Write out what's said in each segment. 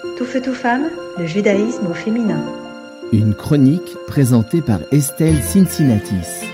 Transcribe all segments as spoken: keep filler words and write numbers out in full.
Tout feu tout femme, le judaïsme au féminin. Une chronique présentée par Estelle Cincinnatis.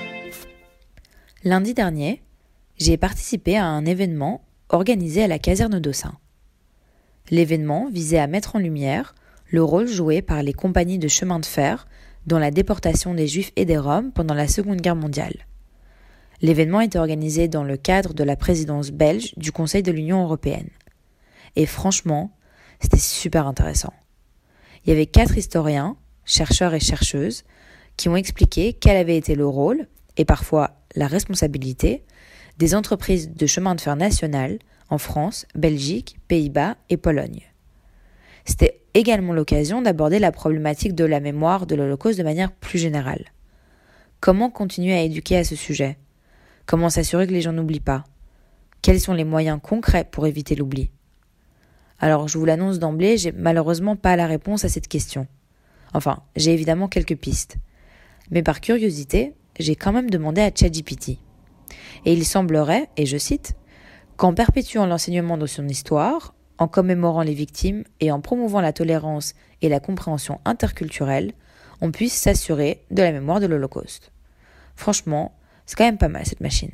Lundi dernier, j'ai participé à un événement organisé à la caserne d'Aussin. L'événement visait à mettre en lumière le rôle joué par les compagnies de chemin de fer dans la déportation des Juifs et des Roms pendant la Seconde Guerre mondiale. L'événement était organisé dans le cadre de la présidence belge du Conseil de l'Union européenne. Et franchement, c'était super intéressant. Il y avait quatre historiens, chercheurs et chercheuses, qui ont expliqué quel avait été le rôle, et parfois la responsabilité, des entreprises de chemin de fer nationales en France, Belgique, Pays-Bas et Pologne. C'était également l'occasion d'aborder la problématique de la mémoire de l'Holocauste de manière plus générale. Comment continuer à éduquer à ce sujet ? Comment s'assurer que les gens n'oublient pas ? Quels sont les moyens concrets pour éviter l'oubli ? Alors, je vous l'annonce d'emblée, j'ai malheureusement pas la réponse à cette question. Enfin, j'ai évidemment quelques pistes. Mais par curiosité, j'ai quand même demandé à ChatGPT. Et il semblerait, et je cite, qu'en perpétuant l'enseignement de son histoire, en commémorant les victimes et en promouvant la tolérance et la compréhension interculturelle, on puisse s'assurer de la mémoire de l'Holocauste. Franchement, c'est quand même pas mal cette machine.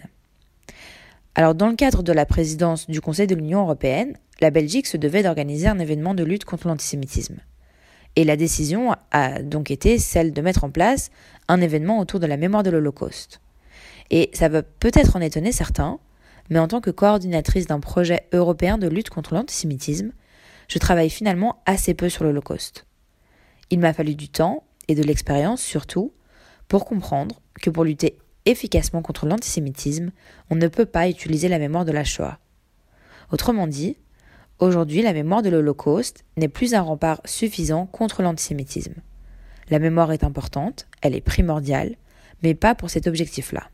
Alors, dans le cadre de la présidence du Conseil de l'Union européenne, la Belgique se devait d'organiser un événement de lutte contre l'antisémitisme. Et la décision a donc été celle de mettre en place un événement autour de la mémoire de l'Holocauste. Et ça va peut-être en étonner certains, mais en tant que coordinatrice d'un projet européen de lutte contre l'antisémitisme, je travaille finalement assez peu sur l'Holocauste. Il m'a fallu du temps, et de l'expérience surtout, pour comprendre que pour lutter efficacement contre l'antisémitisme, on ne peut pas utiliser la mémoire de la Shoah. Autrement dit, aujourd'hui, la mémoire de l'Holocauste n'est plus un rempart suffisant contre l'antisémitisme. La mémoire est importante, elle est primordiale, mais pas pour cet objectif-là.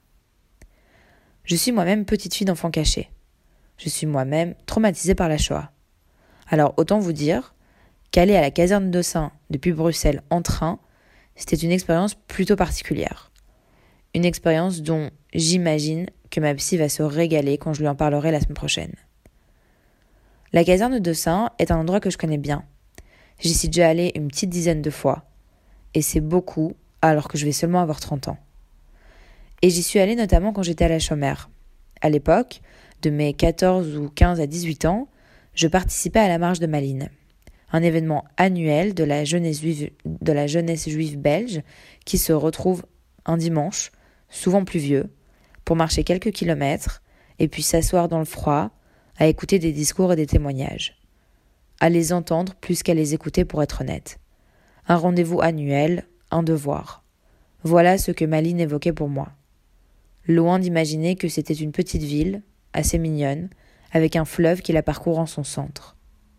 Je suis moi-même petite fille d'enfant caché. Je suis moi-même traumatisée par la Shoah. Alors autant vous dire qu'aller à la caserne d'Aussin depuis Bruxelles en train, c'était une expérience plutôt particulière. Une expérience dont j'imagine que ma psy va se régaler quand je lui en parlerai la semaine prochaine. La caserne d'Aussin est un endroit que je connais bien. J'y suis déjà allée une petite dizaine de fois. Et c'est beaucoup, alors que je vais seulement avoir trente ans. Et j'y suis allée notamment quand j'étais à la chômère. À l'époque, de mes quatorze ou quinze à dix-huit ans, je participais à la marche de Malines, un événement annuel de la jeunesse juive, de la jeunesse juive belge qui se retrouve un dimanche, souvent pluvieux, pour marcher quelques kilomètres et puis s'asseoir dans le froid à écouter des discours et des témoignages. À les entendre plus qu'à les écouter pour être honnête. Un rendez-vous annuel, un devoir. Voilà ce que Malines évoquait pour moi. Loin d'imaginer que c'était une petite ville, assez mignonne, avec un fleuve qui la parcourt en son centre.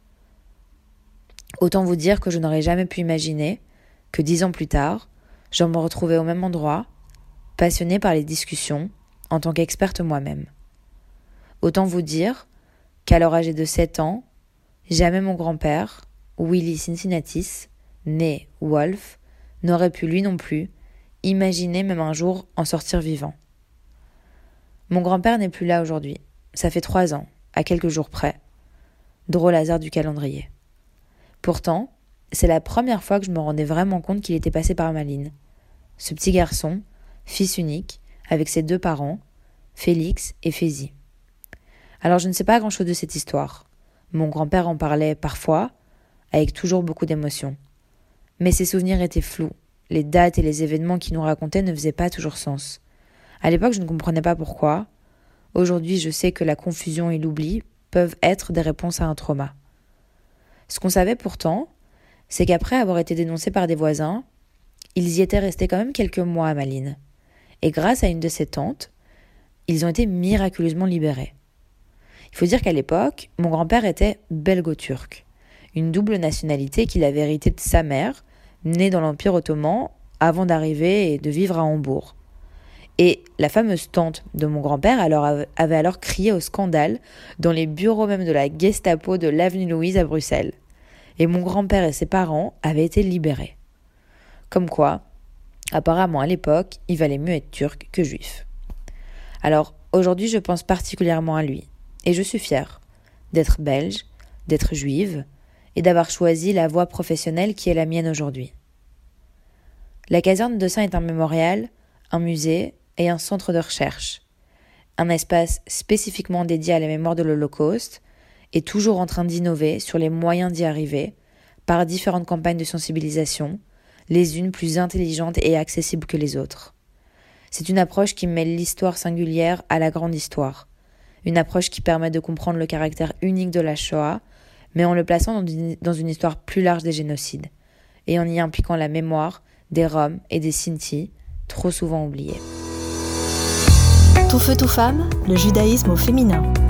Autant vous dire que je n'aurais jamais pu imaginer que dix ans plus tard, je me retrouvais au même endroit, passionnée par les discussions, en tant qu'experte moi-même. Autant vous dire qu'alors âgé de sept ans, jamais mon grand-père, Willy Cincinnatis, né Wolf, n'aurait pu lui non plus imaginer même un jour en sortir vivant. Mon grand-père n'est plus là aujourd'hui. Ça fait trois ans, à quelques jours près. Drôle hasard du calendrier. Pourtant, c'est la première fois que je me rendais vraiment compte qu'il était passé par Malines. Ce petit garçon, fils unique, avec ses deux parents, Félix et Fézy. Alors je ne sais pas grand-chose de cette histoire. Mon grand-père en parlait parfois, avec toujours beaucoup d'émotion. Mais ses souvenirs étaient flous. Les dates et les événements qu'il nous racontait ne faisaient pas toujours sens. À l'époque, je ne comprenais pas pourquoi. Aujourd'hui, je sais que la confusion et l'oubli peuvent être des réponses à un trauma. Ce qu'on savait pourtant, c'est qu'après avoir été dénoncés par des voisins, ils y étaient restés quand même quelques mois à Malines. Et grâce à une de ses tantes, ils ont été miraculeusement libérés. Il faut dire qu'à l'époque, mon grand-père était belgo-turc, une double nationalité qu'il avait héritée de sa mère, née dans l'Empire ottoman, avant d'arriver et de vivre à Hambourg. Et la fameuse tante de mon grand-père alors avait alors crié au scandale dans les bureaux même de la Gestapo de l'avenue Louise à Bruxelles. Et mon grand-père et ses parents avaient été libérés. Comme quoi, apparemment à l'époque, il valait mieux être turc que juif. Alors aujourd'hui, je pense particulièrement à lui. Et je suis fière d'être belge, d'être juive et d'avoir choisi la voie professionnelle qui est la mienne aujourd'hui. La caserne d'Ossing est un mémorial, un musée et un centre de recherche. Un espace spécifiquement dédié à la mémoire de l'Holocauste et toujours en train d'innover sur les moyens d'y arriver par différentes campagnes de sensibilisation, les unes plus intelligentes et accessibles que les autres. C'est une approche qui mêle l'histoire singulière à la grande histoire. Une approche qui permet de comprendre le caractère unique de la Shoah, mais en le plaçant dans une, dans une histoire plus large des génocides, et en y impliquant la mémoire des Roms et des Sinti, trop souvent oubliés. Tout feu, tout femme, le judaïsme au féminin.